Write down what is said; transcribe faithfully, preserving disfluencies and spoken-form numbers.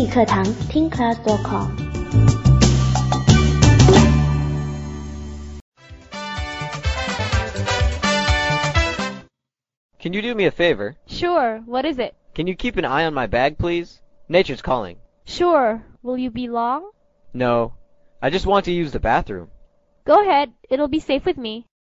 语课堂听 class dot com。 Can you do me a favor? Sure, what is it? Can you keep an eye on my bag, please? Nature's calling. Sure, will you be long? No, I just want to use the bathroom. Go ahead, it'll be safe with me.